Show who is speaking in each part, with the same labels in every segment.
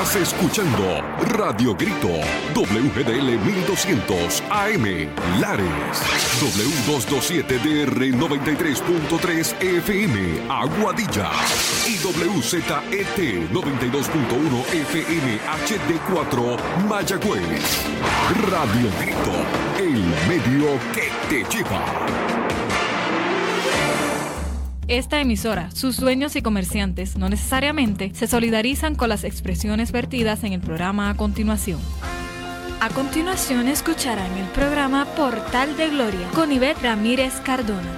Speaker 1: Estás escuchando Radio Grito, WGDL 1200 AM, Lares, W227DR 93.3 FM, Aguadilla, y WZET 92.1 FM HD4, Mayagüez. Radio Grito, el medio que te lleva.
Speaker 2: Esta emisora, sus dueños y comerciantes no necesariamente se solidarizan con las expresiones vertidas en el programa a continuación. A continuación escucharán el programa Portal de Gloria con Ivette Ramírez Cardona.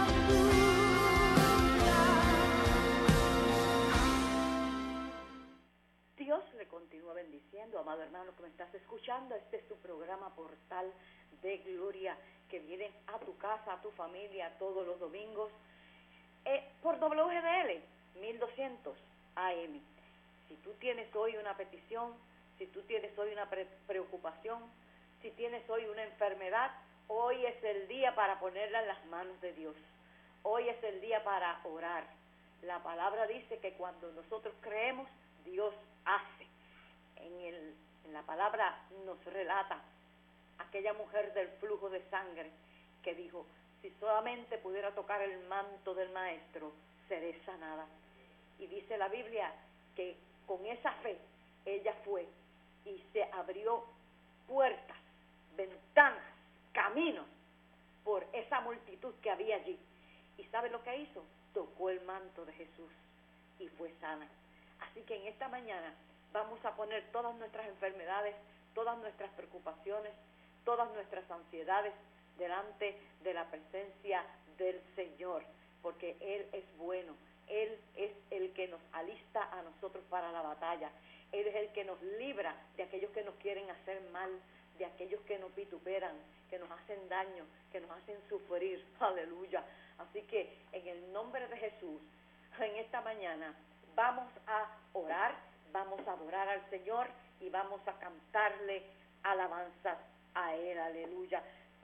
Speaker 3: Dios le continúa bendiciendo, amado hermano que me estás escuchando. Este es tu programa Portal de Gloria, que viene a tu casa, a tu familia, todos los domingos. Por WGDL 1200 AM. Si tú tienes hoy una petición, si tú tienes hoy una preocupación, si tienes hoy una enfermedad, hoy es el día para ponerla en las manos de Dios. Hoy es el día para orar. La palabra dice que cuando nosotros creemos, Dios hace. En la palabra nos relata aquella mujer del flujo de sangre que dijo: si solamente pudiera tocar el manto del maestro, seré sanada. Y dice la Biblia que con esa fe ella fue y se abrió puertas, ventanas, caminos por esa multitud que había allí. ¿Y sabe lo que hizo? Tocó el manto de Jesús y fue sana. Así que en esta mañana vamos a poner todas nuestras enfermedades, todas nuestras preocupaciones, todas nuestras ansiedades delante de la presencia del Señor, porque Él es bueno. Él es el que nos alista a nosotros para la batalla. Él es el que nos libra de aquellos que nos quieren hacer mal, de aquellos que nos vituperan, que nos hacen daño, que nos hacen sufrir. Aleluya. Así que en el nombre de Jesús, en esta mañana vamos a orar, vamos a adorar al Señor y vamos a cantarle alabanzas a Él. Aleluya.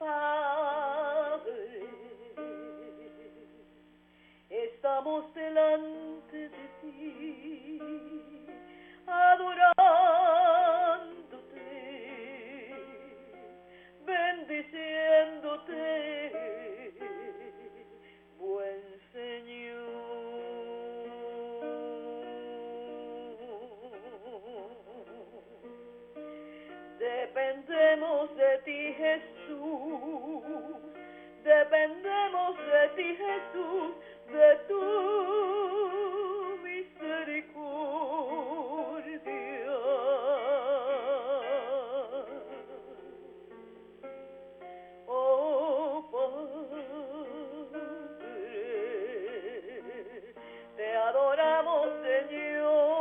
Speaker 3: Padre, estamos delante de ti, adorándote, bendiciéndote, buen Señor. Dependemos de ti, Jesús. Dependemos de ti, Jesús, de tu misericordia. Oh, Padre, te adoramos, Señor.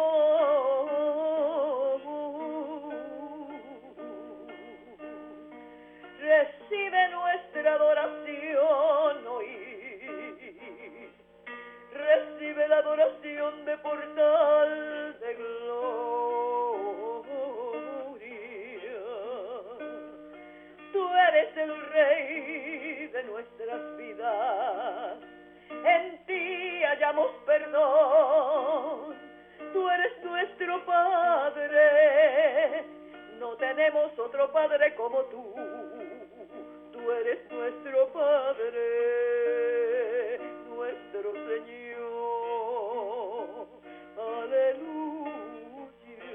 Speaker 3: Recibe nuestra adoración hoy. Recibe la adoración de Portal de Gloria. Tú eres el Rey de nuestras vidas. En ti hallamos perdón. Tú eres nuestro Padre. No tenemos otro Padre como tú. Tú eres nuestro Padre, nuestro Señor. Aleluya,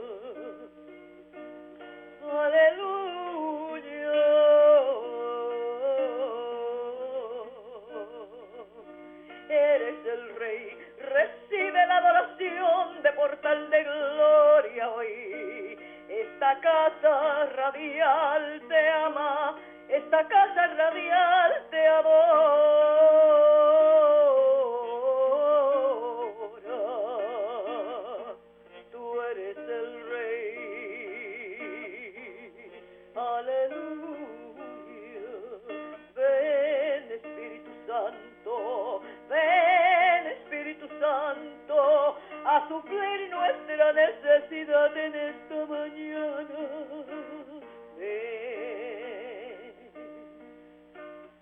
Speaker 3: aleluya. Eres el Rey, recibe la adoración de Portal de Gloria hoy. Esta casa radial te ama. Esta casa radial te adora. Tú eres el Rey. Aleluya. Ven, Espíritu Santo. Ven, Espíritu Santo, a suplir nuestra necesidad en esta mañana. Ven.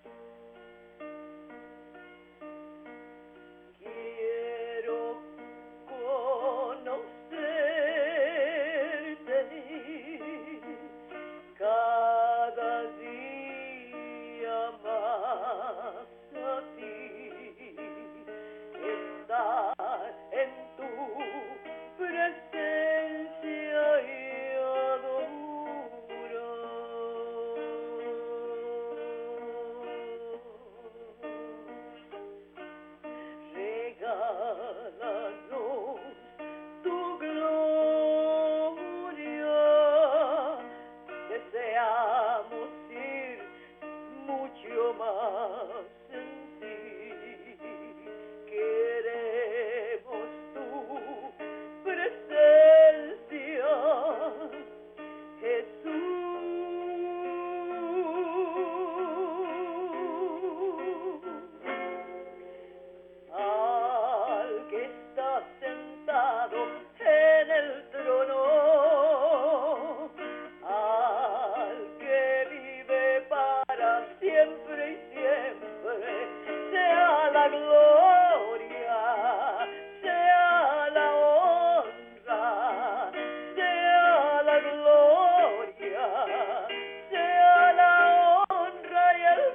Speaker 3: siempre y siempre sea la gloria, sea la honra, sea la gloria, sea la honra y el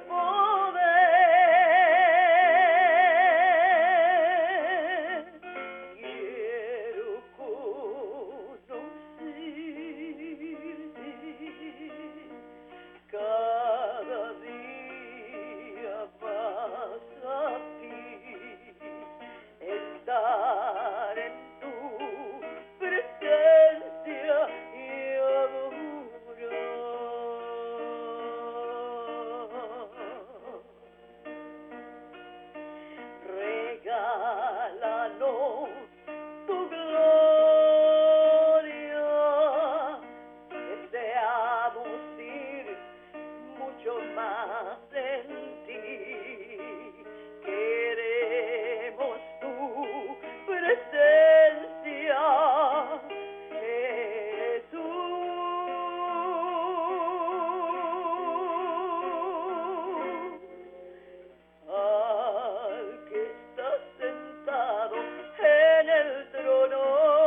Speaker 3: poder. Quiero cada día más a ti, estar en tu presencia y adorar. Regálanos tu gloria, deseamos ir mucho más en ti, queremos tu presencia, Jesús. Al que está sentado en el trono,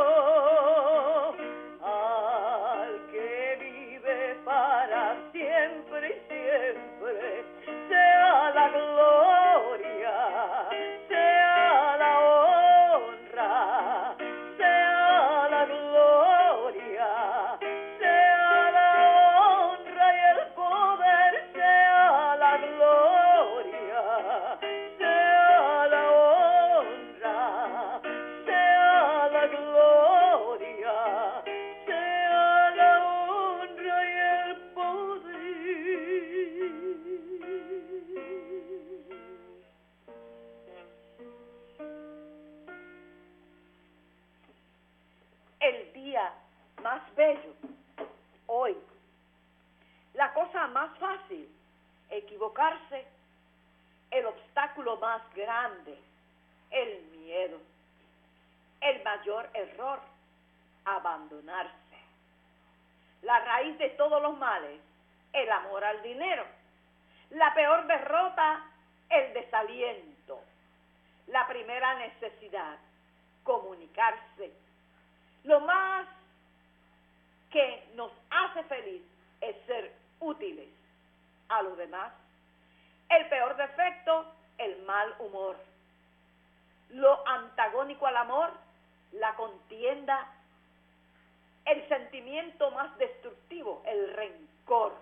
Speaker 3: al que vive para siempre y siempre, sea la gloria, sea la honra, sea la gloria, sea la honra y el poder, sea la gloria, sea la honra, sea la gloria, sea la honra y el poder. El día más bello, hoy. La cosa más fácil, equivocarse. El obstáculo más grande, el miedo. El mayor error, abandonarse. La raíz de todos los males, el amor al dinero. La peor derrota, el desaliento. La primera necesidad, comunicarse. Lo más que nos hace feliz es ser útiles a los demás. El peor defecto, el mal humor. Lo antagónico al amor, la contienda. El sentimiento más destructivo, el rencor.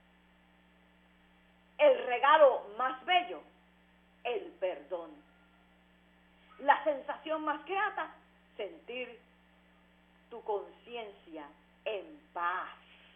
Speaker 3: El regalo más bello, el perdón. La sensación más grata, sentir tu conciencia en paz.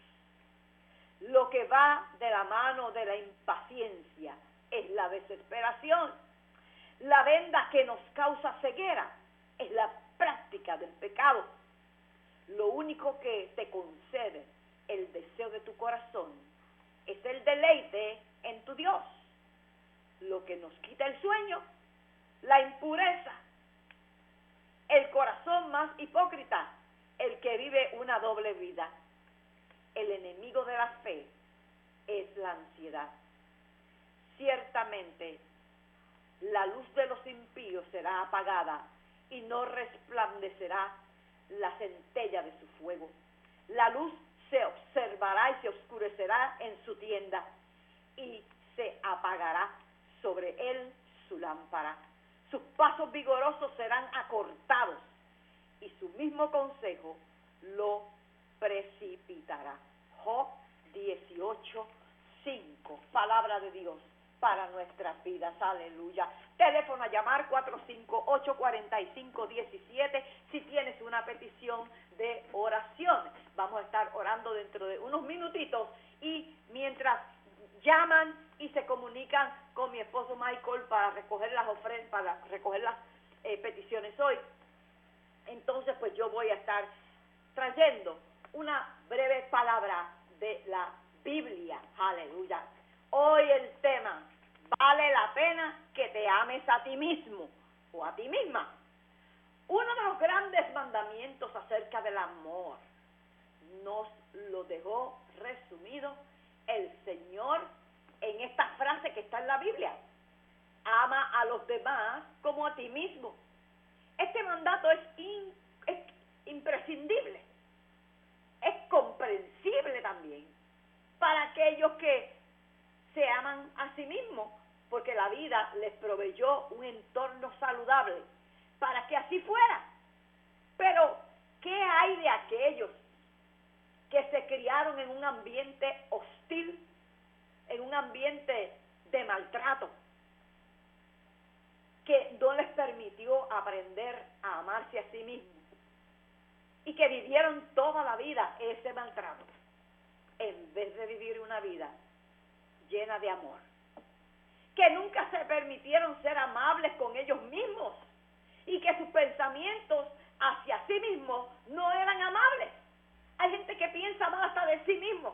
Speaker 3: Lo que va de la mano de la impaciencia es la desesperación. La venda que nos causa ceguera es la práctica del pecado. Lo único que te concede el deseo de tu corazón es el deleite en tu Dios. Lo que nos quita el sueño, la impureza, el corazón más hipócrita, el que vive una doble vida. El enemigo de la fe es la ansiedad. Ciertamente, la luz de los impíos será apagada y no resplandecerá la centella de su fuego. La luz se observará y se oscurecerá en su tienda y se apagará sobre él su lámpara. Sus pasos vigorosos serán acortados y su mismo consejo lo precipitará. Job 18:5, palabra de Dios para nuestras vidas, aleluya. Teléfono a llamar 458-4517 si tienes una petición de oración. Vamos a estar orando dentro de unos minutitos y mientras llaman y se comunican con mi esposo Michael para recoger las ofrendas, para recoger las peticiones hoy, entonces pues yo voy a estar trayendo una breve palabra de la Biblia, aleluya. Hoy el tema, vale la pena que te ames a ti mismo o a ti misma. Uno de los grandes mandamientos acerca del amor nos lo dejó resumido el Señor en esta frase está en la Biblia. Ama a los demás como a ti mismo. Este mandato es imprescindible, es comprensible también para aquellos que se aman a sí mismos, porque la vida les proveyó un entorno saludable para que así fuera. Pero, ¿qué hay de aquellos que se criaron en un ambiente hostil, en un ambiente de maltrato, que no les permitió aprender a amarse a sí mismos y que vivieron toda la vida ese maltrato, en vez de vivir una vida llena de amor? Que nunca se permitieron ser amables con ellos mismos y que sus pensamientos hacia sí mismos no eran amables. Hay gente que piensa mal hasta de sí mismo.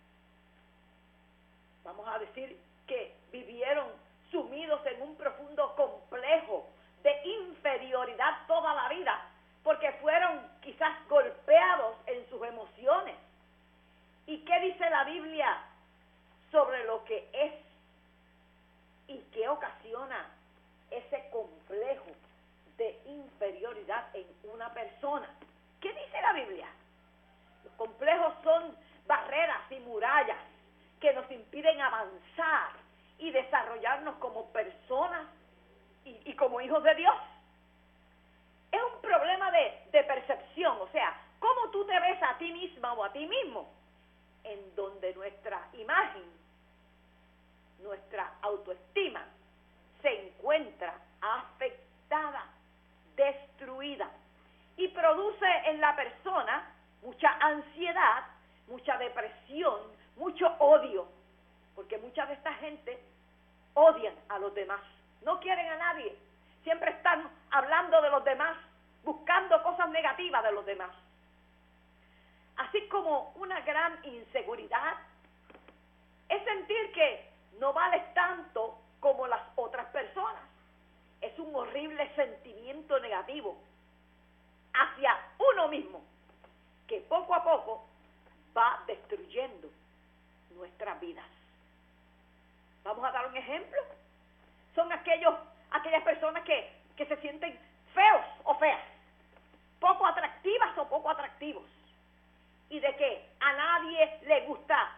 Speaker 3: Vamos a decir que vivieron sumidos en un profundo complejo de inferioridad toda la vida, porque fueron quizás golpeados en sus emociones. ¿Y qué dice la Biblia sobre lo que es y qué ocasiona ese complejo de inferioridad en una persona? ¿Qué dice la Biblia? Los complejos son barreras y murallas que nos impiden avanzar y desarrollarnos como personas y como hijos de Dios. Es un problema de percepción, o sea, cómo tú te ves a ti misma o a ti mismo, en donde nuestra imagen, nuestra autoestima se encuentra afectada, destruida, y produce en la persona mucha ansiedad, mucha depresión, mucho odio, porque mucha de esta gente odian a los demás, no quieren a nadie, siempre están hablando de los demás, buscando cosas negativas de los demás. Así como una gran inseguridad es sentir que no vales tanto como las otras personas. Es un horrible sentimiento negativo hacia uno mismo que poco a poco va destruyendo nuestras vidas. Vamos a dar un ejemplo. Son aquellas personas que se sienten feos o feas, poco atractivas o poco atractivos, y de que a nadie le gusta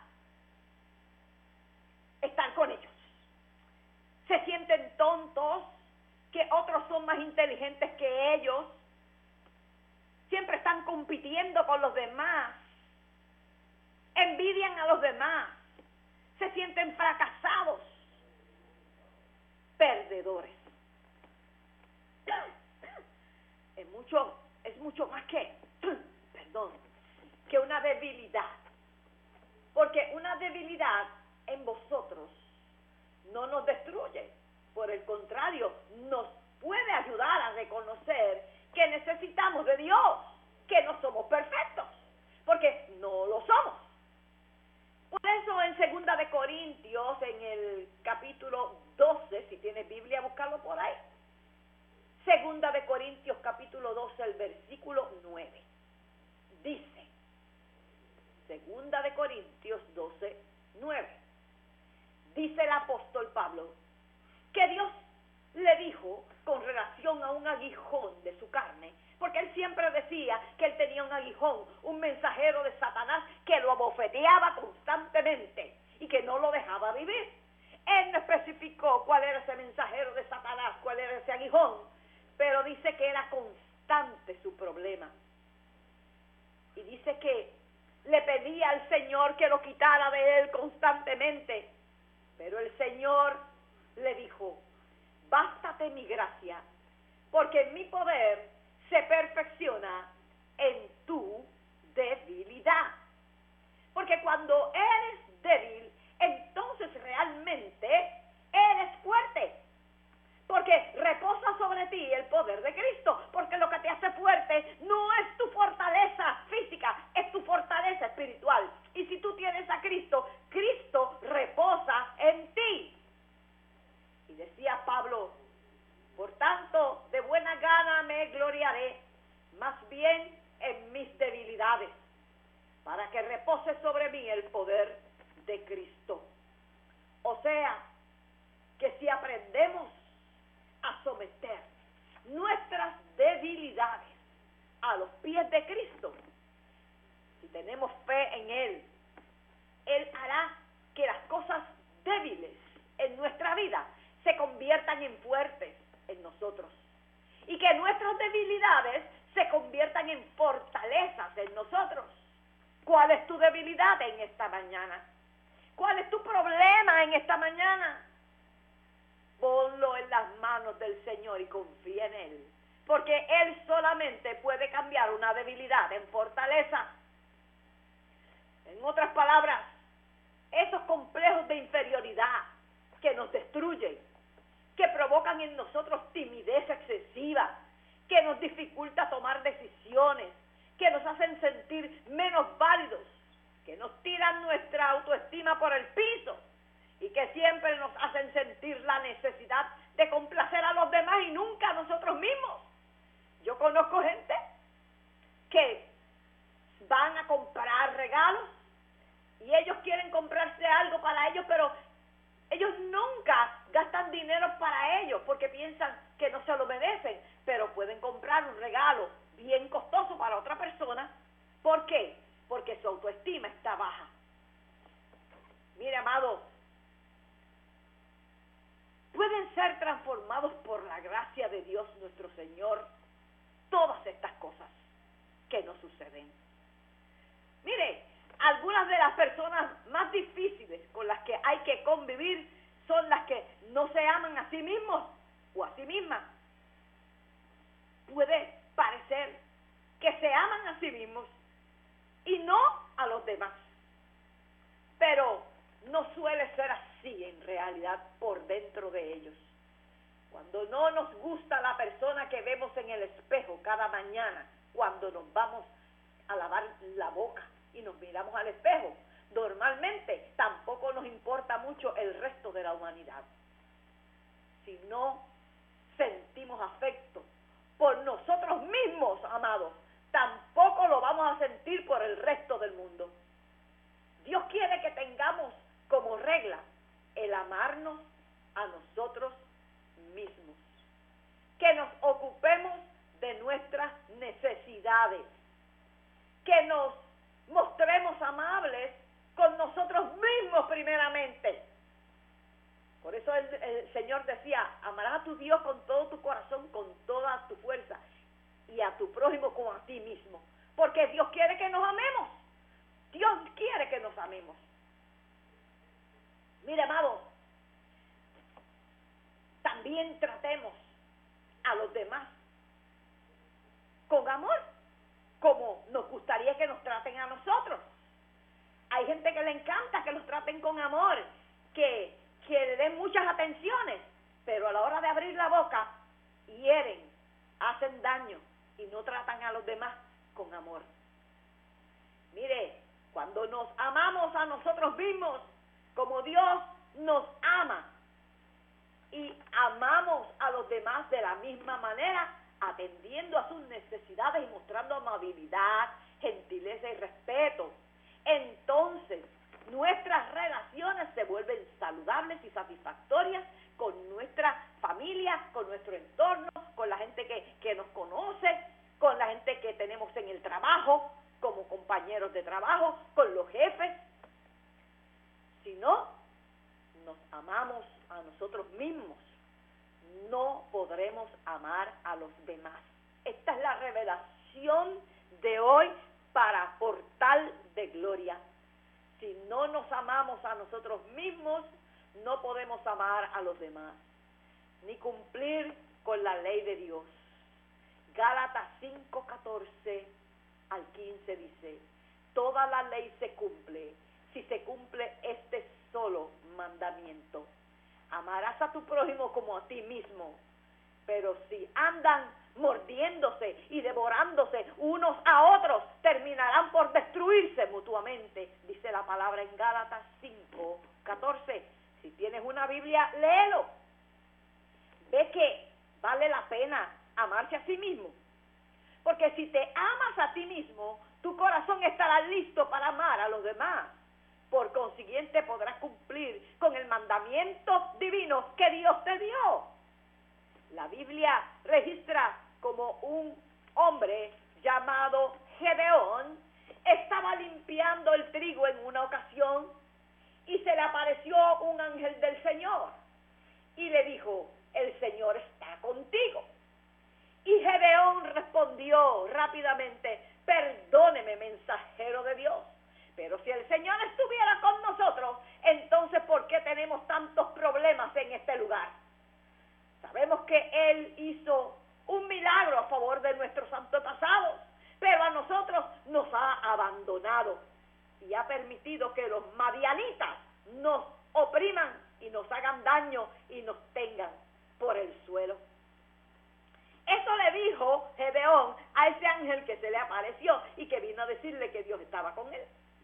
Speaker 3: estar con ellos. Se sienten tontos, que otros son más inteligentes que ellos, siempre están compitiendo con los demás, envidian a los demás, se sienten fracasados, perdedores. Es mucho más que una debilidad, porque una debilidad en vosotros no nos destruye, por el contrario, nos puede ayudar a reconocer que necesitamos de Dios, que no somos perfectos, porque no lo somos. Por eso en 2 de Corintios, en el capítulo 12, si tienes Biblia, búscalo por ahí. 2 de Corintios, capítulo 12, el versículo 9. Dice, 2 de Corintios 12, 9. Dice el apóstol Pablo que Dios le dijo con relación a un aguijón de su carne, porque él siempre decía que él tenía un aguijón, un mensajero de Satanás que lo abofeteaba constantemente y que no lo dejaba vivir. Él no especificó cuál era ese mensajero de Satanás, cuál era ese aguijón, pero dice que era constante su problema. Y dice que le pedía al Señor que lo quitara de él constantemente, pero el Señor le dijo, bástate mi gracia, porque mi poder se perfecciona en tu debilidad. Porque cuando eres débil, entonces realmente eres fuerte, porque reposa sobre ti el poder de Cristo, porque lo que te hace fuerte no es tu fortaleza física, es tu fortaleza espiritual. Y si tú tienes a Cristo, Cristo reposa en ti. Y decía Pablo, por tanto, de buena gana me gloriaré, más bien en mis debilidades, para que repose sobre mí el poder de Cristo. O sea, debilidades a los pies de Cristo, si tenemos fe en Él, Él hará que las cosas débiles en nuestra vida se conviertan en fuertes en nosotros y que nuestras debilidades se conviertan en fortalezas en nosotros. ¿Cuál es tu debilidad en esta mañana? ¿Cuál es tu problema en esta mañana? Ponlo en las manos del Señor y confía en Él, porque Él solamente puede cambiar una debilidad en fortaleza. En otras palabras, esos complejos de inferioridad que nos destruyen, que provocan en nosotros timidez excesiva, que nos dificulta tomar decisiones, que nos hacen sentir menos válidos, que nos tiran nuestra autoestima por el piso y que siempre nos hacen sentir la necesidad de complacer a los demás y nunca a nosotros mismos. Yo conozco gente que van a comprar regalos y ellos quieren comprarse algo para ellos, pero ellos nunca gastan dinero para ellos porque piensan que no se lo merecen, pero pueden comprar un regalo bien costoso para otra persona. ¿Por qué? Porque su autoestima está baja. Mire, amado, pueden ser transformados por la gracia de Dios nuestro Señor todas estas cosas que nos suceden. Mire, algunas de las personas más difíciles con las que hay que convivir son las que no se aman a sí mismos o a sí mismas. Puede parecer que se aman a sí mismos y no a los demás, pero no suele ser así en realidad por dentro de ellos. Cuando no nos gusta la persona que vemos en el espejo cada mañana, cuando nos vamos a lavar la boca y nos miramos al espejo, normalmente tampoco nos importa mucho el resto de la humanidad. Si no sentimos afecto por nosotros mismos, amados, tampoco lo vamos a sentir por el resto del mundo. Dios quiere que tengamos como regla el amarnos a nosotros mismos, que nos ocupemos de nuestras necesidades, que nos mostremos amables con nosotros mismos primeramente. Por eso el Señor decía, amarás a tu Dios con todo tu corazón, con toda tu fuerza, y a tu prójimo como a ti mismo, porque Dios quiere que nos amemos. Dios quiere que nos amemos. Mire, amado, también tratemos a los demás con amor, como nos gustaría que nos traten a nosotros. Hay gente que le encanta que los traten con amor, que le den muchas atenciones, pero a la hora de abrir la boca, hieren, hacen daño y no tratan a los demás con amor. Mire, cuando nos amamos a nosotros mismos, como Dios nos ama, y amamos a los demás de la misma manera, atendiendo a sus necesidades y mostrando amabilidad, gentileza y respeto, entonces nuestras relaciones se vuelven saludables y satisfactorias con nuestra familia, con nuestro entorno, con la gente que nos conoce, con la gente que tenemos en el trabajo, como compañeros de trabajo, con los jefes. Si no nos amamos a nosotros mismos, no podremos amar a los demás. Esta es la revelación de hoy para Portal de Gloria. Si no nos amamos a nosotros mismos, no podemos amar a los demás, ni cumplir con la ley de Dios. Gálatas 5:14 al 15 dice, toda la ley se cumple si se cumple este solo mandamiento: amarás a tu prójimo como a ti mismo. Pero si andan mordiéndose y devorándose unos a otros, terminarán por destruirse mutuamente, dice la palabra en Gálatas 5:14. Si tienes una Biblia, léelo. Ve que vale la pena amarse a sí mismo, porque si te amas a ti mismo, tu corazón estará listo para amar a los demás. Por consiguiente, podrás cumplir con el mandamiento divino que Dios te dio. La Biblia registra como un hombre llamado Gedeón estaba limpiando el trigo en una ocasión y se le apareció un ángel del Señor y le dijo: el Señor está contigo. Y Gedeón respondió rápidamente: perdóneme, mensajero de Dios, pero si el Señor estuviera con nosotros, entonces ¿por qué tenemos tantos problemas en este lugar? Sabemos que Él hizo un milagro a favor de nuestros antepasados, pero a nosotros nos ha abandonado y ha permitido que los madianitas nos opriman y nos hagan daño y nos tengan por el suelo. Eso le dijo Gedeón a ese ángel que se le apareció y que vino a decirle que Dios estaba con él.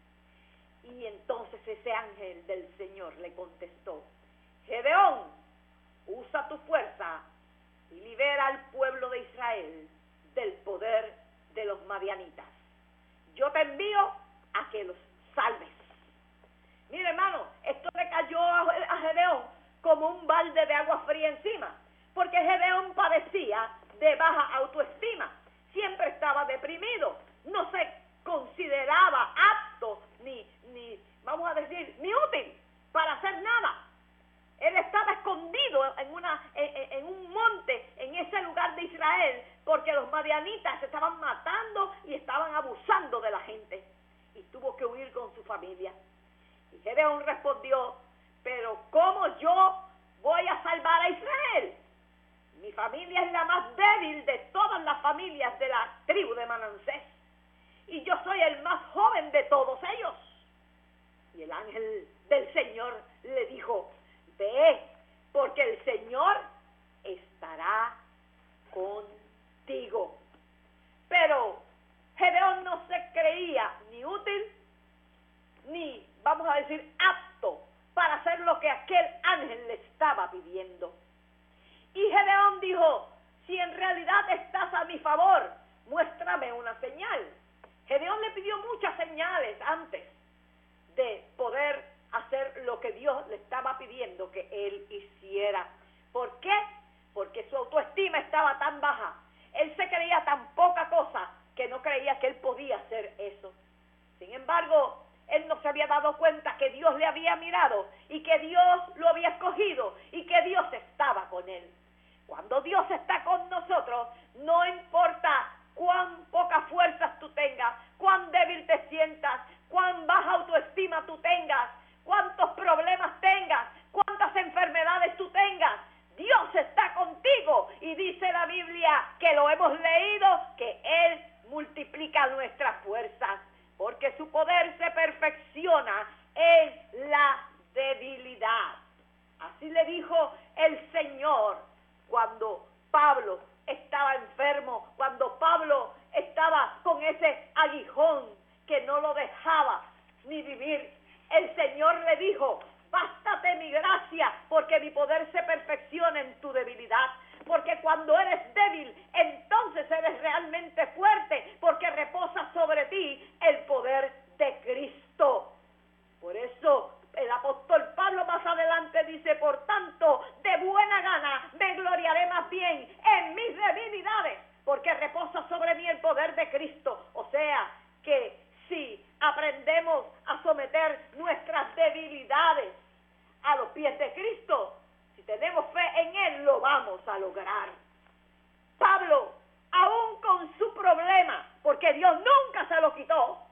Speaker 3: Y entonces ese ángel del Señor le contestó: Gedeón, usa tu fuerza y libera al pueblo de Israel del poder de los madianitas. Yo te envío a que los salves. Mire, hermano, esto le cayó a Gedeón como un balde de agua fría encima, porque Gedeón padecía de baja autoestima, siempre estaba deprimido, no se consideraba apto ni vamos a decir, ni útil para hacer nada. Él estaba escondido en un monte, en ese lugar de Israel, porque los madianitas se estaban matando y estaban abusando de la gente, y tuvo que huir con su familia. Y Gedeón respondió: pero ¿cómo yo voy a salvar a Israel? Mi familia es la más débil de todas las familias de la tribu de Manasés, y yo soy el más joven de todos ellos. Y el ángel del Señor le dijo: ve, porque el Señor estará contigo. Pero Gedeón no se creía ni útil, ni, vamos a decir, apto para hacer lo que aquel ángel le estaba pidiendo. Y Gedeón dijo: si en realidad estás a mi favor, muéstrame una señal. Gedeón le pidió muchas señales antes de poder hacer lo que Dios le estaba pidiendo que él hiciera. ¿Por qué? Porque su autoestima estaba tan baja. Él se creía tan poca cosa que no creía que él podía hacer eso. Sin embargo, él no se había dado cuenta que Dios le había mirado y que Dios lo había escogido y que Dios estaba con él. Cuando Dios está con nosotros, no importa cuán pocas fuerzas tú tengas, cuán débil te sientas, cuán baja autoestima tú tengas, cuántos problemas tengas, cuántas enfermedades tú tengas, Dios está contigo. Y dice la Biblia, que lo hemos leído, que Él multiplica nuestras fuerzas, porque su poder se perfecciona en la debilidad. Así le dijo el Señor cuando Pablo estaba enfermo, cuando Pablo estaba con ese aguijón que no lo dejaba ni vivir. El Señor le dijo: bástate mi gracia, porque mi poder se perfecciona en tu debilidad. Porque cuando eres débil, entonces eres realmente fuerte, porque reposa sobre ti el poder de Cristo. Por eso el apóstol Pablo más adelante dice: por tanto, de buena gana me gloriaré más bien en mis debilidades, porque reposa sobre mí el poder de Cristo. O sea, que si aprendemos a someter nuestras debilidades a los pies de Cristo, si tenemos fe en Él, lo vamos a lograr. Pablo, aún con su problema, porque Dios nunca se lo quitó,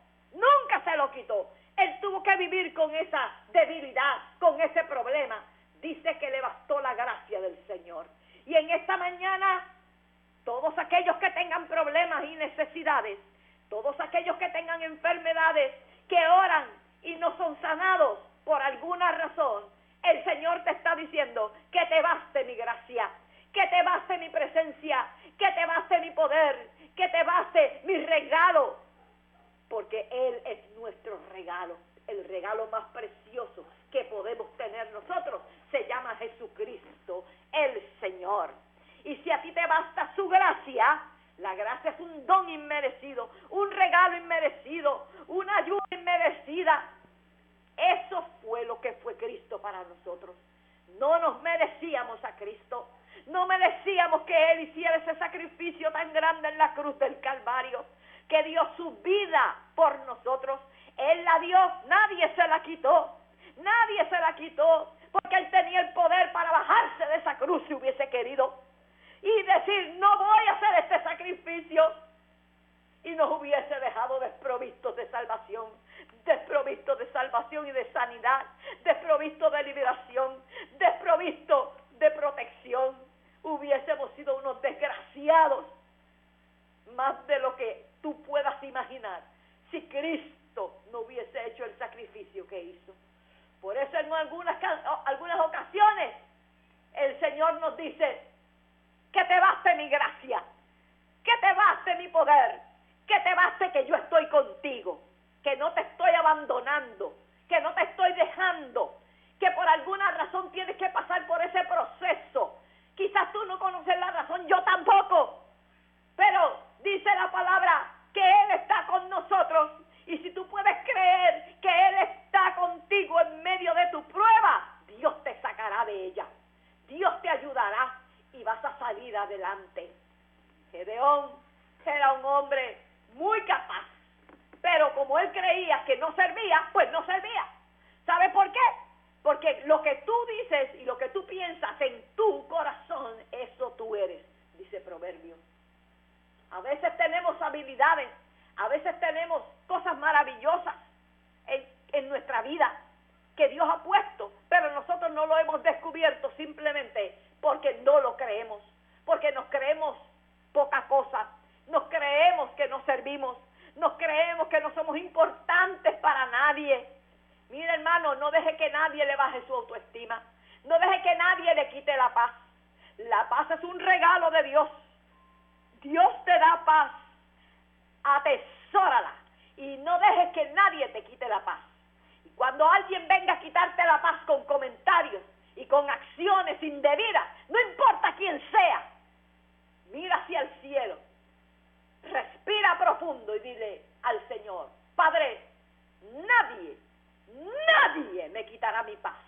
Speaker 3: él tuvo que vivir con esa debilidad, con ese problema. Dice que le bastó la gracia del Señor. Y en esta mañana, todos aquellos que tengan problemas y necesidades, todos aquellos que tengan enfermedades, que oran y no son sanados por alguna razón, el Señor te está diciendo: que te baste mi gracia, que te baste mi presencia, que te baste mi poder, que te baste mi regalo, porque Él es nuestro regalo. El regalo más precioso que podemos tener nosotros se llama Jesucristo, el Señor. Y si a ti te basta su gracia, la gracia es un don inmerecido, un regalo inmerecido, una ayuda inmerecida. Eso fue lo que fue Cristo para nosotros. No nos merecíamos a Cristo, No merecíamos que Él hiciera ese sacrificio tan grande en la cruz del Calvario, que dio su vida por nosotros. Él la dio, nadie se la quitó, porque Él tenía el poder para bajarse de esa cruz si hubiese querido y decir, no voy a hacer este sacrificio, y nos hubiese dejado desprovistos de salvación y de sanidad, desprovistos de liberación, desprovistos de protección. Hubiésemos sido unos desgraciados, más de lo que tú puedas imaginar, si Cristo no hubiese hecho el sacrificio que hizo. Por eso en algunas ocasiones el Señor nos dice, que te baste mi gracia, que te baste mi poder, que te baste que yo estoy contigo, que no te estoy abandonando, que no te estoy dejando, que por alguna razón tienes que pasar por ese proceso. Quizás tú no conoces la razón, yo tampoco, pero dice la palabra que Él está con nosotros, y si tú puedes creer que Él está contigo en medio de tu prueba, Dios te sacará de ella, Dios te ayudará y vas a salir adelante. Gedeón era un hombre muy capaz, pero como él creía que no servía, pues no servía. ¿Sabe por qué? Porque lo que tú dices y lo que tú piensas en tu corazón, eso tú eres, dice Proverbio. A veces tenemos habilidades, a veces tenemos cosas maravillosas en nuestra vida que Dios ha puesto, pero nosotros no lo hemos descubierto simplemente porque no lo creemos, porque nos creemos poca cosa, nos creemos que no servimos, nos creemos que no somos importantes para nadie. Mira, hermano, no deje que nadie le baje su autoestima, no deje que nadie le quite la paz. La paz es un regalo de Dios. Dios te da paz, atesórala y no dejes que nadie te quite la paz. Y cuando alguien venga a quitarte la paz con comentarios y con acciones indebidas, no importa quién sea, mira hacia el cielo, respira profundo y dile al Señor, Padre, nadie me quitará mi paz,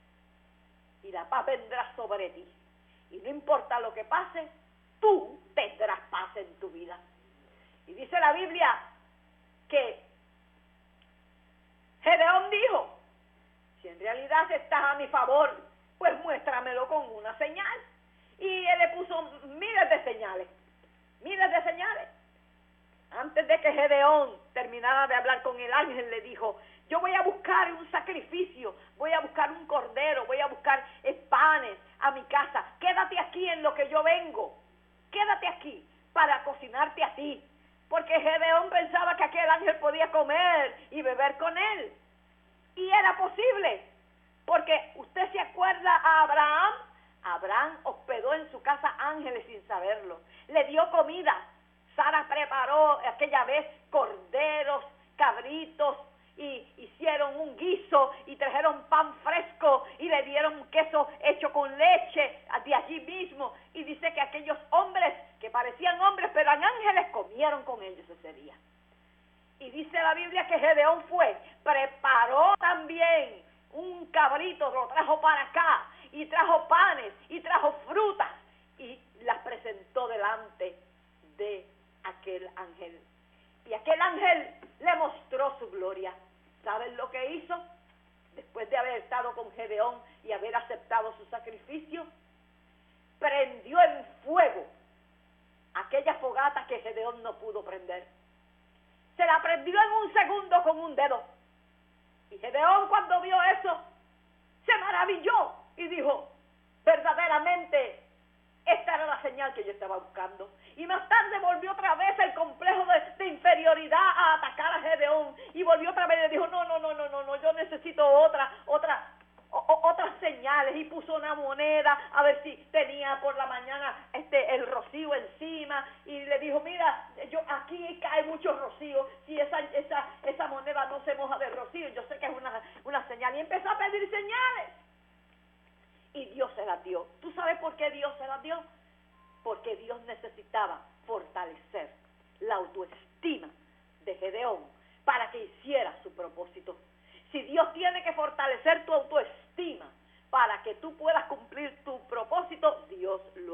Speaker 3: y la paz vendrá sobre ti, y no importa lo que pase, tú tendrás paz en tu vida. Y dice la Biblia que Gedeón dijo, si en realidad estás a mi favor, pues muéstramelo con una señal. Y él le puso miles de señales. Antes de que Gedeón terminara de hablar con el ángel, le dijo, yo voy a buscar un sacrificio, voy a buscar un cordero, voy a buscar panes a mi casa. Quédate aquí en lo que yo vengo. Quédate aquí para cocinarte a ti. Porque Gedeón pensaba que aquel ángel podía comer y beber con él. Y era posible. Porque usted se acuerda a Abraham. Abraham hospedó en su casa ángeles sin saberlo. Le dio comida. Sara preparó aquella vez corderos, cabritos, y hicieron un guiso y trajeron pan fresco y le dieron queso hecho con leche de allí mismo. Y dice que aquellos hombres que parecían hombres pero eran ángeles comieron con ellos ese día. Y dice la Biblia que Gedeón preparó también un cabrito, lo trajo para acá y trajo panes y trajo frutas y las presentó delante de aquel ángel. Y aquel ángel le mostró su gloria. ¿Saben lo que hizo? Después de haber estado con Gedeón y haber aceptado su sacrificio, prendió en fuego aquella fogata que Gedeón no pudo prender. Se la prendió en un segundo con un dedo. Y Gedeón, cuando vio eso, se maravilló y dijo, verdaderamente esta era la señal que yo estaba buscando. Y más tarde volvió otra vez el complejo de inferioridad a atacar a Gedeón. Y volvió otra vez y le dijo, no, yo necesito otras señales. Y puso una moneda a ver si tenía por la mañana el rocío encima. Y le dijo, mira, aquí cae mucho rocío. Si esa moneda no se moja de rocío, yo sé que es una señal. Y empezó a pedir señales. Y Dios se las dio. ¿Tú sabes por qué Dios se las dio? Porque Dios necesitaba fortalecer la autoestima de Gedeón para que hiciera su propósito. Si Dios tiene que fortalecer tu autoestima para que tú puedas cumplir tu propósito, Dios lo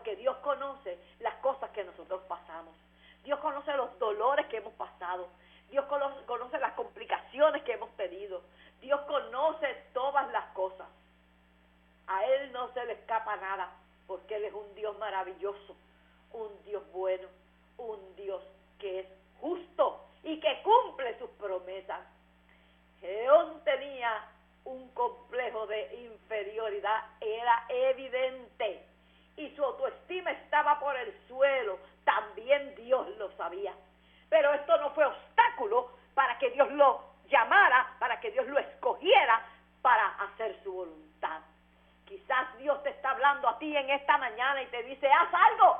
Speaker 3: porque Dios conoce las cosas que nosotros pasamos. Dios conoce los dolores que hemos pasado. Dios conoce las complicaciones que hemos tenido. Dios conoce todas las cosas. A Él no se le escapa nada, porque Él es un Dios maravilloso, un Dios bueno, un Dios que es justo y que cumple sus promesas. Gedeón tenía un complejo de inferioridad, era evidente, y su autoestima estaba por el suelo. También Dios lo sabía, pero esto no fue obstáculo para que Dios lo llamara, para que Dios lo escogiera para hacer su voluntad. Quizás Dios te está hablando a ti en esta mañana y te dice, haz algo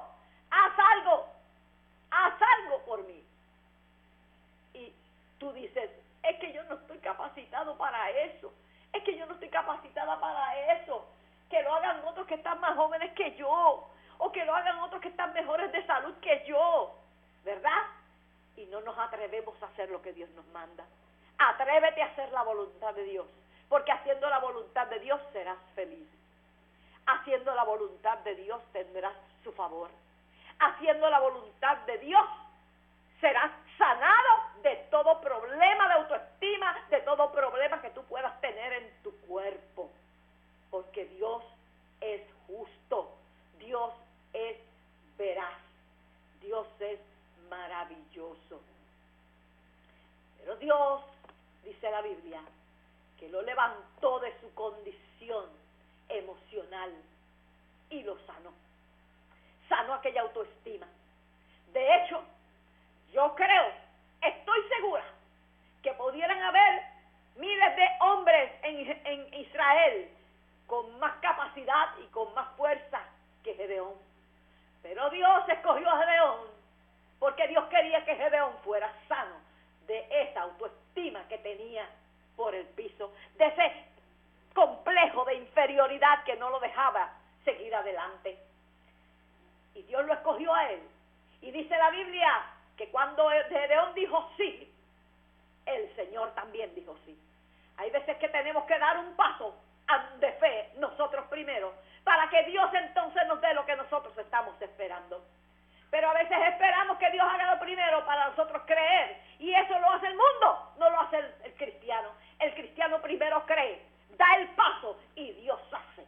Speaker 3: por mí. Y tú dices, es que yo no estoy capacitado para eso, es que yo no estoy capacitada para eso, que lo hagan otros que están más jóvenes que yo, o que lo hagan otros que están mejores de salud que yo, ¿verdad? Y no nos atrevemos a hacer lo que Dios nos manda. Atrévete a hacer la voluntad de Dios, porque haciendo la voluntad de Dios serás feliz. Haciendo la voluntad de Dios tendrás su favor. Haciendo la voluntad de Dios serás sanado de todo problema de autoestima, de todo problema que tú puedas tener en tu cuerpo. Porque Dios es justo, Dios es veraz, Dios es maravilloso. Pero Dios, dice la Biblia, que lo levantó de su condición emocional y lo sanó. Sanó aquella autoestima. De hecho, yo creo, estoy segura, que pudieran haber miles de hombres en Israel con más capacidad y con más fuerza que Gedeón. Pero Dios escogió a Gedeón porque Dios quería que Gedeón fuera sano de esa autoestima que tenía por el piso, de ese complejo de inferioridad que no lo dejaba seguir adelante. Y Dios lo escogió a él. Y dice la Biblia que cuando Gedeón dijo sí, el Señor también dijo sí. Hay veces que tenemos que dar un paso de fe nosotros primero, para que Dios entonces nos dé lo que nosotros estamos esperando. Pero a veces esperamos que Dios haga lo primero para nosotros creer, y eso lo hace el mundo, no lo hace el cristiano. El cristiano primero cree, da el paso y Dios hace,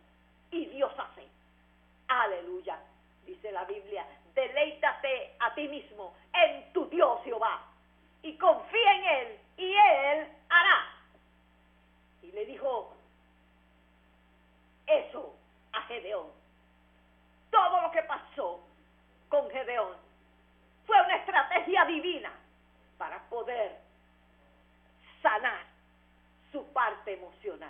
Speaker 3: aleluya. Dice la Biblia, deleítate a ti mismo en tu Dios Jehová y confía en Él y Él hará. Y le dijo eso a Gedeón. Todo lo que pasó con Gedeón fue una estrategia divina para poder sanar su parte emocional.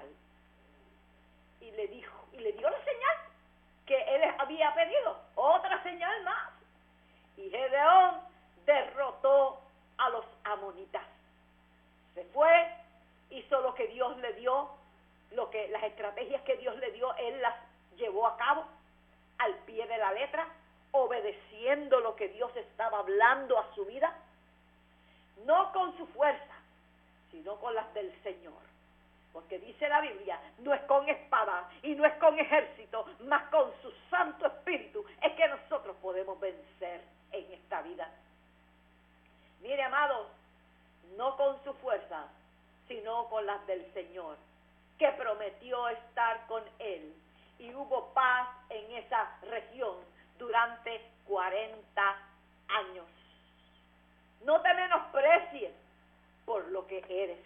Speaker 3: Y le dio la señal que él había pedido, otra señal más. Y Gedeón derrotó a los amonitas. Se fue, hizo lo que Dios le dio, las estrategias que Dios le dio, él las llevó a cabo al pie de la letra, obedeciendo lo que Dios estaba hablando a su vida, no con su fuerza, sino con las del Señor. Porque dice la Biblia, no es con espada y no es con ejército, mas con su Santo Espíritu es que nosotros podemos vencer en esta vida. Mire, amados, no con su fuerza, sino con las del Señor, que prometió estar con él. Y hubo paz en esa región durante 40 años. No te menosprecies por lo que eres.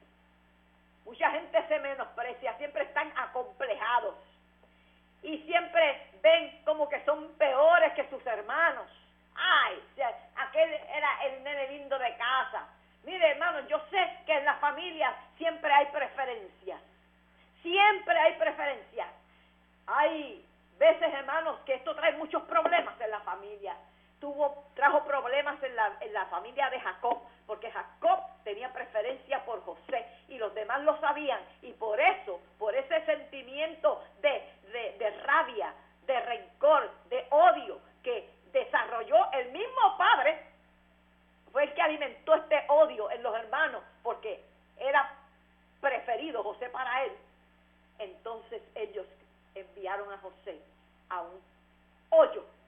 Speaker 3: Mucha gente se menosprecia, siempre están acomplejados y siempre ven como que son peores que sus hermanos. Ay, aquel era el nene lindo de casa. Mire, hermano, yo sé que en la familia siempre hay preferencias. Siempre hay preferencias. Hay veces, hermanos, que esto trae muchos problemas en la familia. Trajo problemas en la familia de Jacob, porque Jacob tenía preferencia por José y los demás lo sabían, y por eso, por ese sentimiento de rabia, de rencor, de odio que desarrolló el mismo padre, fue el que alimentó este odio en los hermanos, porque era preferido José para él. Entonces ellos enviaron a José a un hoyo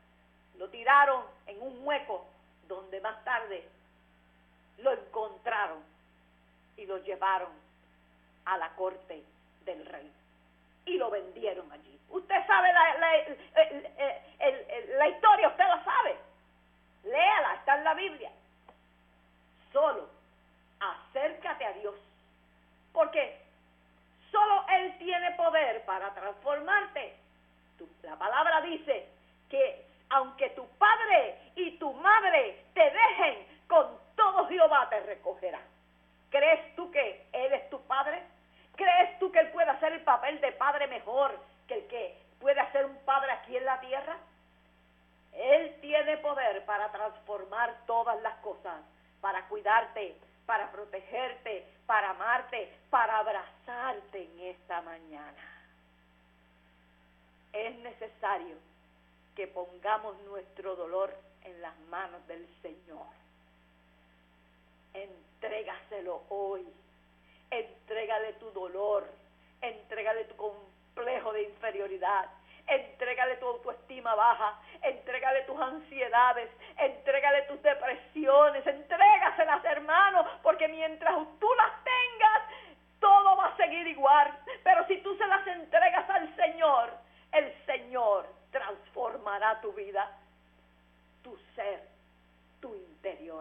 Speaker 3: lo tiraron en un hueco donde más tarde lo encontraron y lo llevaron a la corte del rey y lo vendieron allí. Usted sabe la historia, usted la sabe. Léala, está en la Biblia. Solo acércate a Dios, porque solo Él tiene poder para transformarte. La palabra dice que aunque tu padre y tu madre te dejen, con todo Jehová te recogerá. ¿Crees tú que Él es tu padre? ¿Crees tú que Él puede hacer el papel de padre mejor que el que puede hacer un padre aquí en la tierra? Él tiene poder para transformar todas las cosas, para cuidarte, para protegerte, para amarte, para abrazarte en esta mañana. Es necesario que pongamos nuestro dolor en las manos del Señor. Entrégaselo hoy. Entrégale tu dolor. Entrégale tu complejo de inferioridad. Entrégale tu autoestima baja. Entrégale tus ansiedades. Entrégale tus depresiones. Entrégaselas, hermano, porque mientras tú las tengas, todo va a seguir igual. Pero si tú se las entregas al Señor, el Señor transformará tu vida, tu ser, tu interior.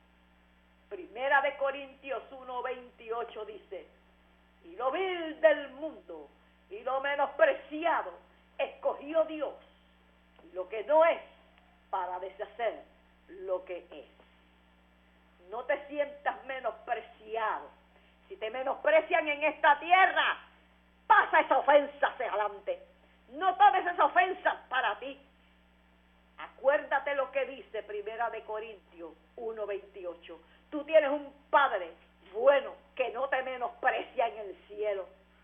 Speaker 3: Primera de Corintios 1:28 dice: y lo vil del mundo y lo menospreciado escogió Dios, y lo que no es, para deshacer lo que es. No te sientas menospreciado. Si te menosprecian en esta tierra, pasa esa ofensa hacia adelante. No tomes esa ofensa para ti. Acuérdate lo que dice Primera de Corintios 1:28. Tú tienes un Padre bueno que no te menosprecia en el cielo.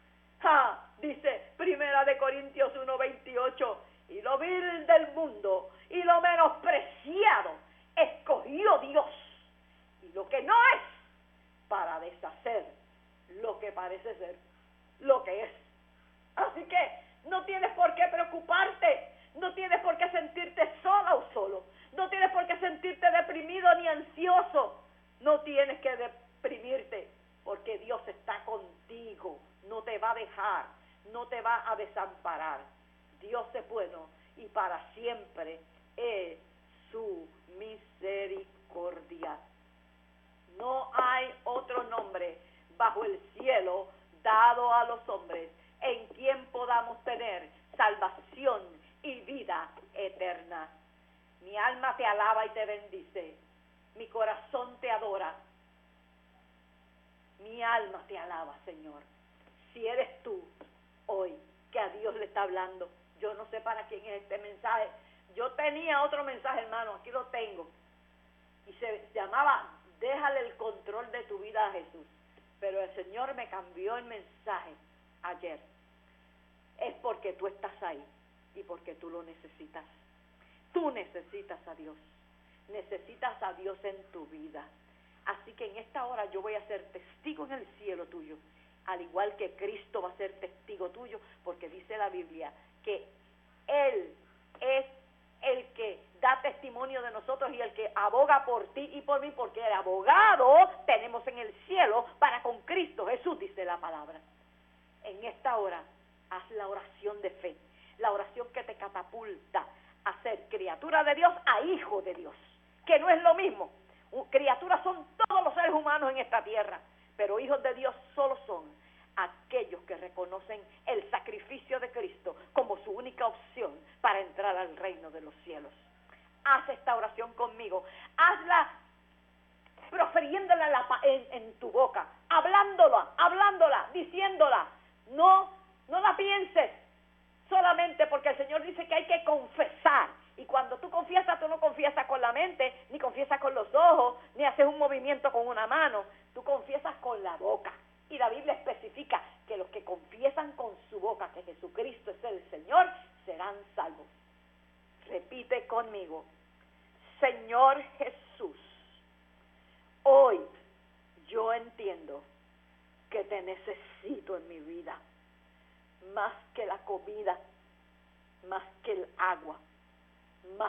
Speaker 3: Dice Primera de Corintios 1:28, y lo vil del mundo y lo menospreciado escogió Dios, y lo que no es, para deshacer lo que parece ser lo que es. Así que no tienes por qué preocuparte, no tienes por qué sentirte sola o solo, no tienes por qué sentirte deprimido ni ansioso, no tienes que deprimirte, porque Dios está contigo, no te va a dejar, no te va a desamparar. Dios es bueno y para siempre es su misericordia. No hay otro nombre bajo el cielo dado a los hombres en quien podamos tener salvación y vida eterna. Mi alma te alaba y te bendice. Mi corazón te adora. Mi alma te alaba, Señor. Si eres tú hoy que a Dios le está hablando, yo no sé para quién es este mensaje. Yo tenía otro mensaje, hermano, aquí lo tengo. Y se llamaba: déjale el control de tu vida a Jesús. Pero el Señor me cambió el mensaje ayer. Es porque tú estás ahí y porque tú lo necesitas. Tú necesitas a Dios. Necesitas a Dios en tu vida. Así que en esta hora yo voy a ser testigo en el cielo tuyo, al igual que Cristo va a ser testigo tuyo, porque dice la Biblia que Él es el que da testimonio de nosotros y el que aboga por ti y por mí, porque el abogado tenemos en el cielo para con Cristo Jesús, dice la palabra. En esta hora, haz la oración de fe, la oración que te catapulta a ser criatura de Dios a hijo de Dios, que no es lo mismo. Criaturas son todos los seres humanos en esta tierra, pero hijos de Dios solo son aquellos que reconocen el sacrificio de Cristo como su única opción para entrar al reino de los cielos. Haz esta oración conmigo, hazla profiriéndola en tu boca, hablándola, diciéndola. No la pienses solamente, porque el Señor dice que hay que confesar. Y cuando tú confiesas, tú no confiesas con la mente, ni confiesas con los ojos, ni haces un movimiento con una mano. Tú confiesas con la boca. Y la Biblia especifica que los que confiesan con su boca que Jesucristo es el Señor, serán salvos. Repite conmigo: Señor Jesús, hoy yo entiendo que te necesito en mi vida, más que la comida, más que el agua, más que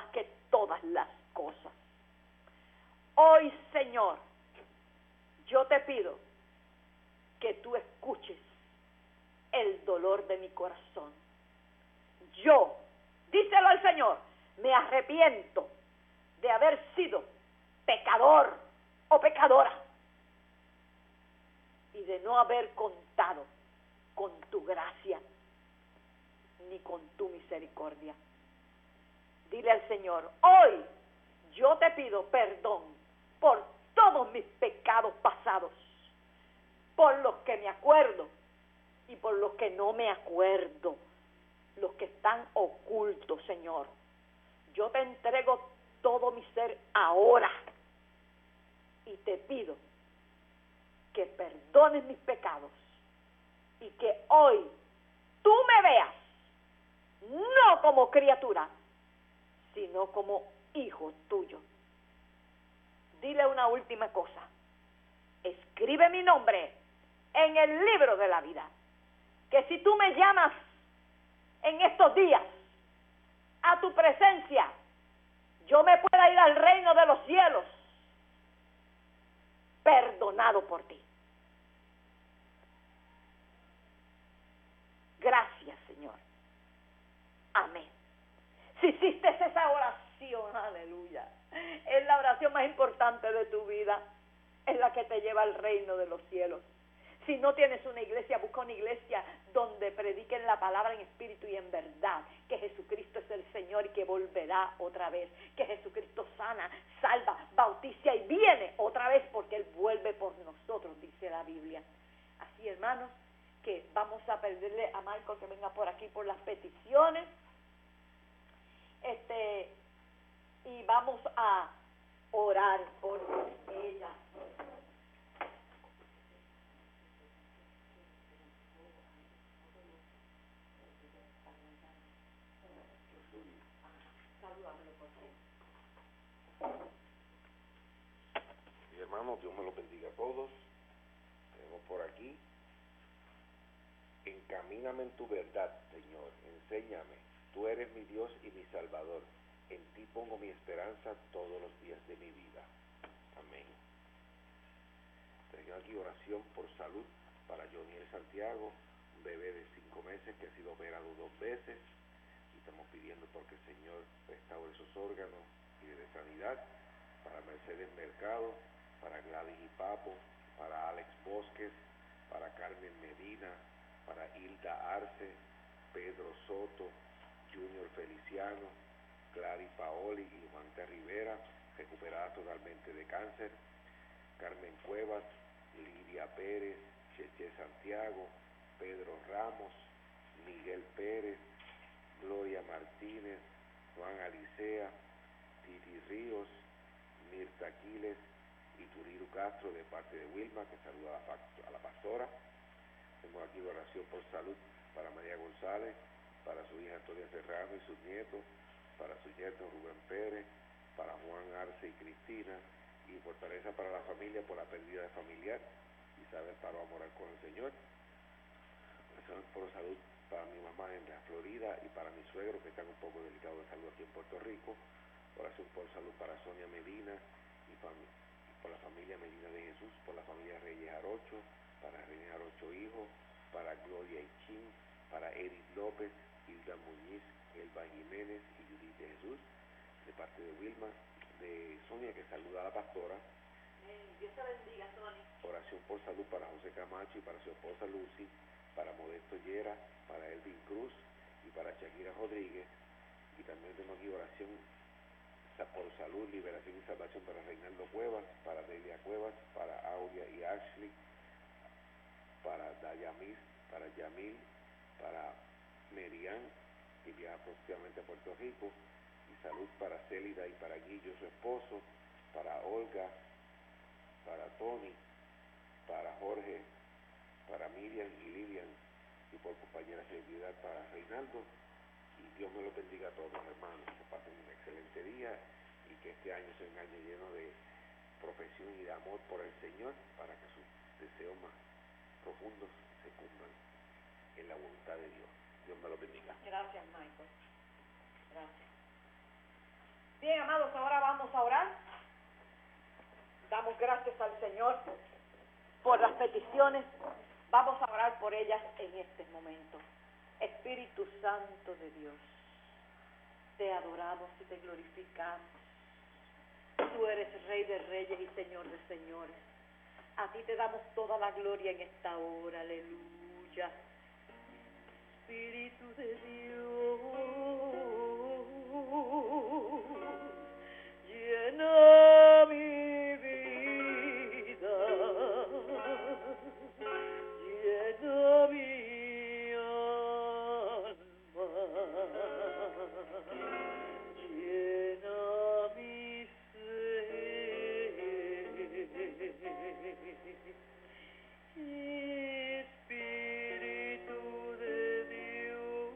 Speaker 3: todas las cosas. Hoy, Señor, yo te pido que tú escuches el dolor de mi corazón. Yo, díselo al Señor, me arrepiento de haber sido pecador o pecadora y de no haber contado con tu gracia ni con tu misericordia. Dile al Señor, hoy yo te pido perdón por todos mis pecados pasados, por los que me acuerdo y por los que no me acuerdo, los que están ocultos, Señor. Yo te entrego todo mi ser ahora y te pido que perdones mis pecados y que hoy tú me veas no como criatura, sino como hijo tuyo. Dile una última cosa. Escribe mi nombre en el libro de la vida. Que si tú me llamas en estos días a tu presencia, yo me pueda ir al reino de los cielos perdonado por ti. Gracias, Señor. Amén. Si hiciste esa oración, aleluya, es la oración más importante de tu vida, es la que te lleva al reino de los cielos. Si no tienes una iglesia, busca una iglesia donde prediquen la palabra en espíritu y en verdad, que Jesucristo es el Señor y que volverá otra vez, que Jesucristo sana, salva, bautiza y viene otra vez porque Él vuelve por nosotros, dice la Biblia. Así, hermanos, que vamos a pedirle a Michael que venga por aquí por las peticiones, y vamos a orar por ella.
Speaker 4: Mi hermano, Dios me los bendiga a todos. Tenemos por aquí: encamíname en tu verdad, Señor, enséñame, tú eres mi Dios y mi Salvador, en ti pongo mi esperanza todos los días de mi vida. Amén. Tengo aquí oración por salud para Joniel Santiago, un bebé de 5 meses que ha sido operado 2 veces, y estamos pidiendo porque el Señor restaure esos órganos y de sanidad. Para Mercedes Mercado, para Gladys y Papo, para Alex Bosques, para Carmen Medina, para Hilda Arce, Pedro Soto, Junior Feliciano, Clary Paoli y Juanca Rivera, recuperada totalmente de cáncer, Carmen Cuevas, Lidia Pérez, Cheche Santiago, Pedro Ramos, Miguel Pérez, Gloria Martínez, Juan Alicea, Titi Ríos, Mirta Aquiles y Turiru Castro, de parte de Wilma, que saluda a la pastora. Tengo aquí oración por salud para María González, para su hija Antonia Serrano y sus nietos, para su nieto Rubén Pérez, para Juan Arce y Cristina, y fortaleza para la familia por la pérdida de familiar. Isabel paró a morar con el Señor. Oración por salud para mi mamá en la Florida y para mi suegro, que están un poco delicados de salud aquí en Puerto Rico. Oración por salud para Sonia Medina y por la familia Medina de Jesús, por la familia Reyes Jarocho, para René Jarocho hijo, para Gloria Ichín, para Edith López, Hilda Muñiz, Elba Jiménez y Judith de Jesús, de parte de Wilma, de Sonia, que saluda a la pastora.
Speaker 3: Dios te bendiga, Sonia.
Speaker 4: Oración por salud para José Camacho y para su esposa Lucy, para Modesto Llera, para Elvin Cruz y para Shakira Rodríguez. Y también tengo aquí oración por salud, liberación y salvación para Reinaldo Cuevas, para Delia Cuevas, para Audia y Ashley, para Dayamis, para Yamil, para Merian, que viaja próximamente a Puerto Rico, y salud para Célida y para Guillo, su esposo, para Olga, para Tony, para Jorge, para Miriam y Lilian, y por compañera de seguridad para Reinaldo. Y Dios me lo bendiga a todos, hermanos, que pasen un excelente día y que este año sea un año lleno de profesión y de amor por el Señor, para que sus deseos más profundos se cumplan en la voluntad de Dios. Dios me lo bendiga.
Speaker 3: Gracias, Michael. Gracias. Bien, amados, ahora vamos a orar. Damos gracias al Señor por las peticiones. Vamos a orar por ellas en este momento. Espíritu Santo de Dios, te adoramos y te glorificamos. Tú eres Rey de Reyes y Señor de Señores. A ti te damos toda la gloria en esta hora. Aleluya. Espíritu de Dios, llena mi vida, llena mi alma, llena mi ser. Espíritu de Dios,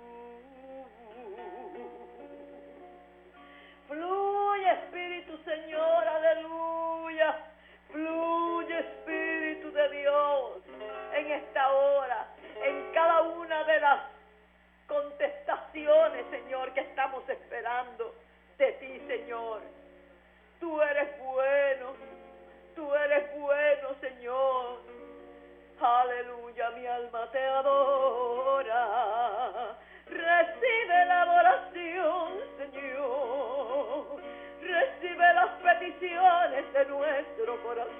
Speaker 3: fluye Espíritu Señor, aleluya, fluye Espíritu de Dios en esta hora, en cada una de las contestaciones, Señor, que estamos esperando de ti, Señor. Tú eres bueno, Señor. Aleluya, mi alma te adora. Recibe la adoración, Señor. Recibe las peticiones de nuestro corazón.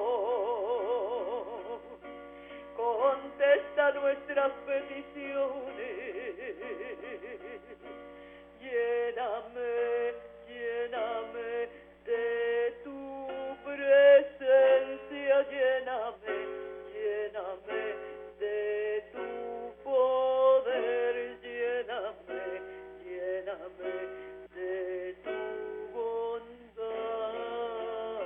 Speaker 3: Contesta nuestras peticiones. Lléname, lléname de tu presencia, lléname, lléname de tu poder, lléname, lléname de tu bondad.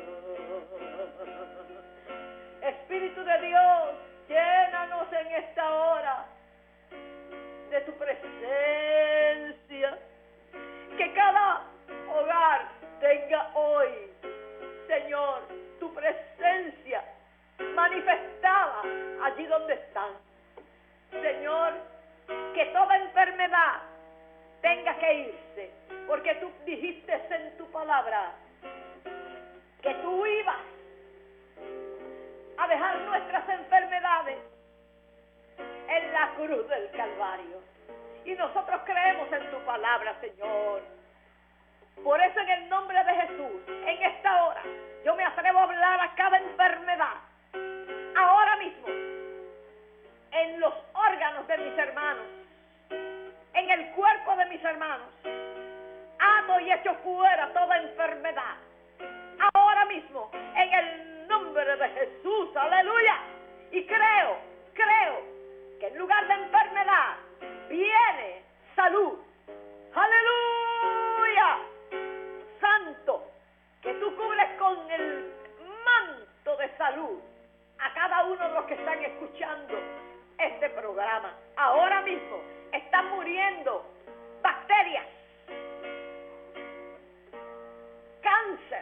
Speaker 3: Espíritu de Dios, llénanos en esta hora de tu presencia, que cada hogar tenga hoy, Señor, tu presencia manifestada allí donde están. Señor, que toda enfermedad tenga que irse, porque tú dijiste en tu palabra que tú ibas a dejar nuestras enfermedades en la cruz del Calvario. Y nosotros creemos en tu palabra, Señor. Por eso, en el nombre de Jesús, en esta hora, yo me atrevo a hablar a cada enfermedad, ahora mismo, en los órganos de mis hermanos, en el cuerpo de mis hermanos. Ato y echo fuera toda enfermedad, ahora mismo, en el nombre de Jesús, aleluya. Y creo que en lugar de enfermedad viene salud, aleluya. Santo, que tú cubres con el manto de salud a cada uno de los que están escuchando este programa. Ahora mismo están muriendo bacterias, cáncer,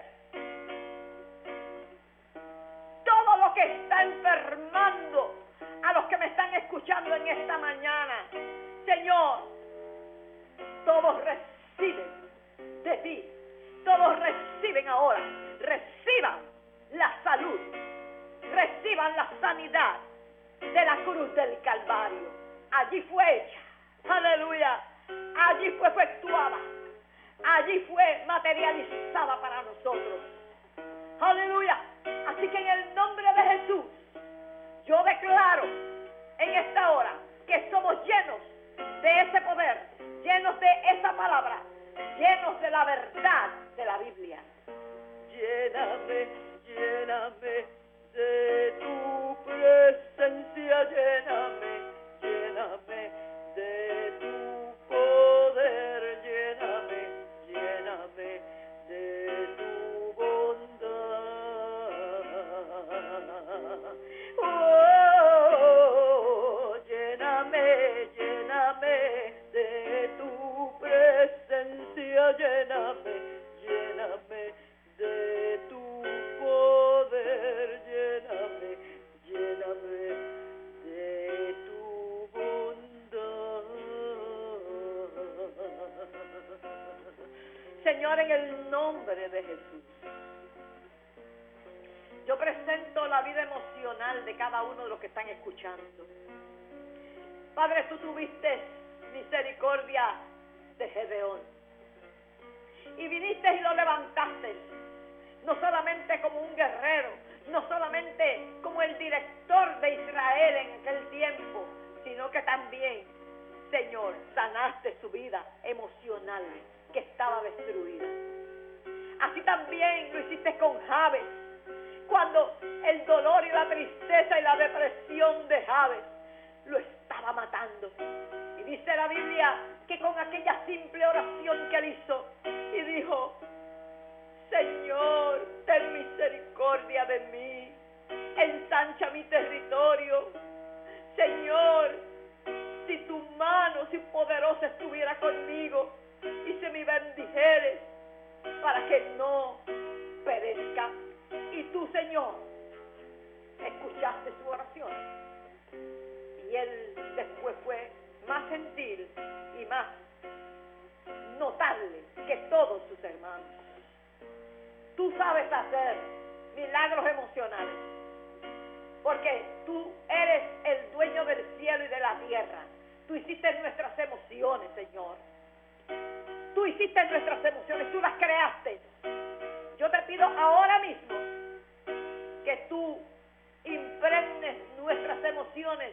Speaker 3: todo lo que está enfermando a los que me están escuchando en esta mañana. Señor, todos reciben de ti. Todos reciben ahora, reciban la salud, reciban la sanidad de la cruz del Calvario. Allí fue hecha, aleluya, allí fue efectuada, allí fue materializada para nosotros, aleluya. Así que en el nombre de Jesús, yo declaro en esta hora que somos llenos de ese poder, llenos de esa palabra, llenos de la verdad de la Biblia. Lléname, lléname de tu presencia, lléname, lléname de tu poder, lléname, lléname de tu bondad. Oh, lléname, lléname de tu presencia, lléname, lléname de tu poder, lléname, lléname de tu Señor, en el nombre de Jesús, yo presento la vida emocional de cada uno de los que están escuchando. Padre, tú tuviste misericordia de Gedeón y viniste y lo levantaste, no solamente como un guerrero, no solamente como el director de Israel en aquel tiempo, sino que también, Señor, sanaste su vida emocional que estaba destruida. Así también lo hiciste con Jabes, cuando el dolor y la tristeza y la depresión de Jabes lo estaba matando. Y dice la Biblia que con aquella simple oración que él hizo y dijo: Señor, ten misericordia de mí, ensancha mi territorio. Señor, si tu mano, si poderosa estuviera conmigo y se me bendijeres para que no perezca. Y tú, Señor, escuchaste su oración. Y él después fue más gentil y más notable que todos sus hermanos. Tú sabes hacer milagros emocionales, porque tú eres el dueño del cielo y de la tierra. Tú hiciste nuestras emociones, Señor. Tú hiciste nuestras emociones, tú las creaste. Yo te pido ahora mismo que tú impregnes nuestras emociones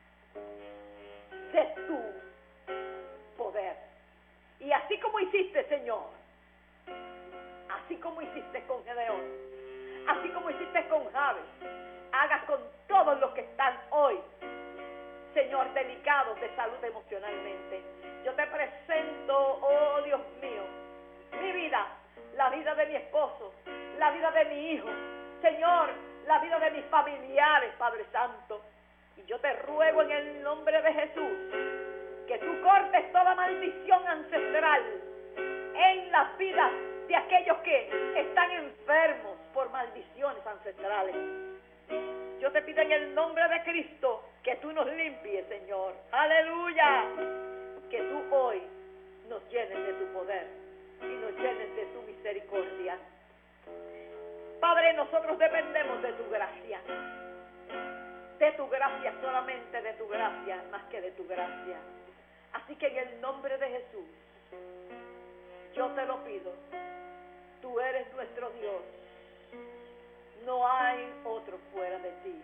Speaker 3: de tu poder. Y así como hiciste, Señor, así como hiciste con Gedeón, así como hiciste con Jabes, hagas con todos los que están hoy, Señor, delicados de salud emocionalmente. Yo te presento, oh Dios mío, mi vida, la vida de mi esposo, la vida de mi hijo, Señor, la vida de mis familiares, Padre Santo. Y yo te ruego en el nombre de Jesús que tú cortes toda maldición ancestral en las vidas de aquellos que están enfermos por maldiciones ancestrales. Yo te pido en el nombre de Cristo que tú nos limpies, Señor. ¡Aleluya! Que tú hoy nos llenes de tu poder y nos llenes de tu misericordia. Padre, nosotros dependemos de tu gracia. De tu gracia, solamente de tu gracia, más que de tu gracia. Así que en el nombre de Jesús, yo te lo pido. Tú eres nuestro Dios. No hay otro fuera de ti.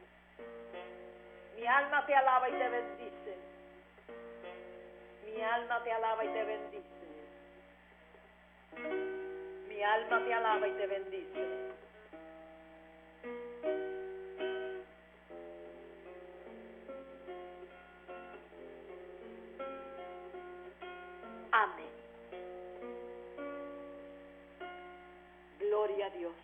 Speaker 3: Mi alma te alaba y te bendice. Mi alma te alaba y te bendice. Mi alma te alaba y te bendice. Amén. Gloria a Dios.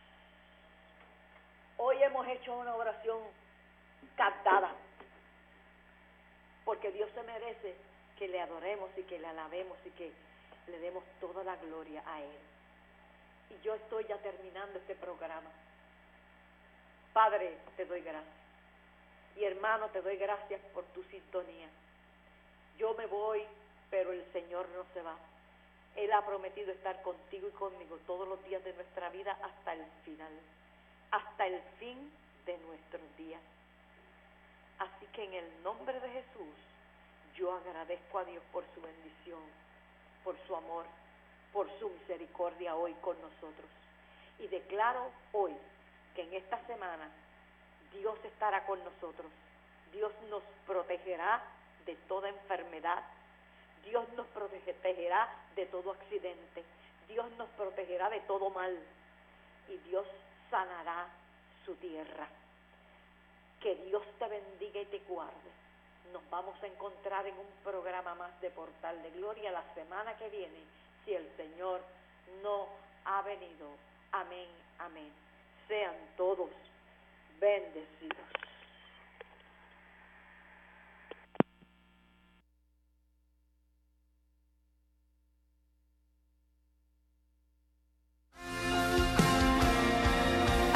Speaker 3: Hoy hemos hecho una oración cantada, porque Dios se merece que le adoremos y que le alabemos y que le demos toda la gloria a Él. Y yo estoy ya terminando este programa. Padre, te doy gracias. Y hermano, te doy gracias por tu sintonía. Yo me voy, pero el Señor no se va. Él ha prometido estar contigo y conmigo todos los días de nuestra vida hasta el final, hasta el fin de nuestros días. Así que en el nombre de Jesús, yo agradezco a Dios por su bendición, por su amor, por su misericordia hoy con nosotros. Y declaro hoy que en esta semana Dios estará con nosotros. Dios nos protegerá de toda enfermedad. Dios nos protegerá de todo accidente. Dios nos protegerá de todo mal. Y Dios sanará su tierra. Que Dios te bendiga y te guarde. Nos vamos a encontrar en un programa más de Portal de Gloria la semana que viene, si el Señor no ha venido. Amén, amén. Sean todos bendecidos.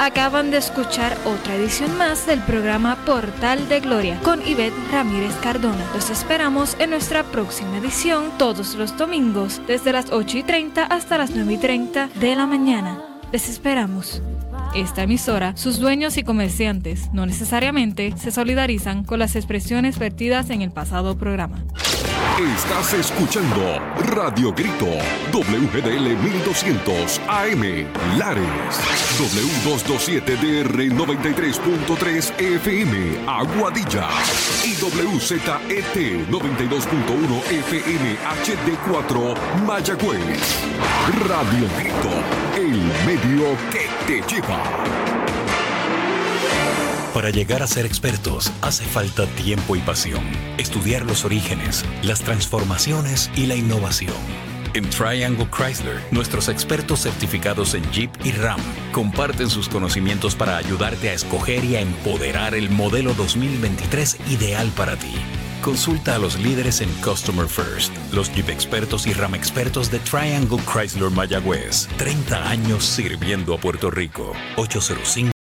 Speaker 2: Acaban de escuchar otra edición más del programa Portal de Gloria con Ivette Ramírez Cardona. Los esperamos en nuestra próxima edición todos los domingos desde las 8:30 hasta las 9:30 de la mañana. Les esperamos. Esta emisora, sus dueños y comerciantes no necesariamente se solidarizan con las expresiones vertidas en el pasado programa.
Speaker 1: Estás escuchando Radio Grito, WGDL 1200 AM, Lares, W227DR 93.3 FM, Aguadilla, y WZET 92.1 FM HD4, Mayagüez. Radio Grito, el medio que te lleva.
Speaker 5: Para llegar a ser expertos hace falta tiempo y pasión, estudiar los orígenes, las transformaciones y la innovación. En Triangle Chrysler, nuestros expertos certificados en Jeep y Ram comparten sus conocimientos para ayudarte a escoger y a empoderar el modelo 2023 ideal para ti. Consulta a los líderes en Customer First, los Jeep expertos y Ram expertos de Triangle Chrysler Mayagüez. 30 años sirviendo a Puerto Rico. 805